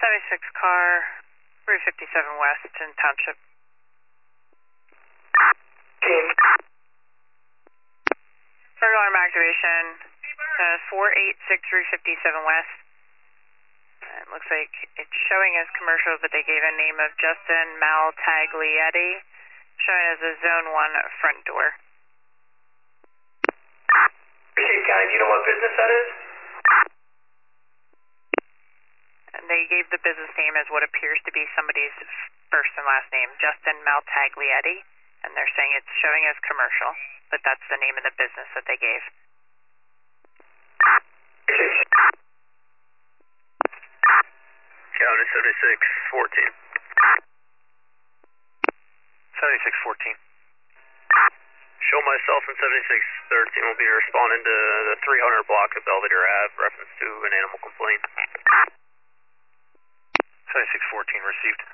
76 car, Route 57 West in Township. Team. Third alarm activation, 486 Route 57 West. It looks like it's showing as commercial, but they gave a name of Justin Maltaglietti, showing as a Zone 1 front door. Appreciate County, do you know what business that is? And they gave the business name as what appears to be somebody's first and last name, Justin Maltaglietti, and they're saying it's showing as commercial, but that's the name of the business that they gave. County 7614. 7614. Show myself in 7613 will be responding to the 300 block of Belvedere Ave, reference to an animal complaint. 7614 received.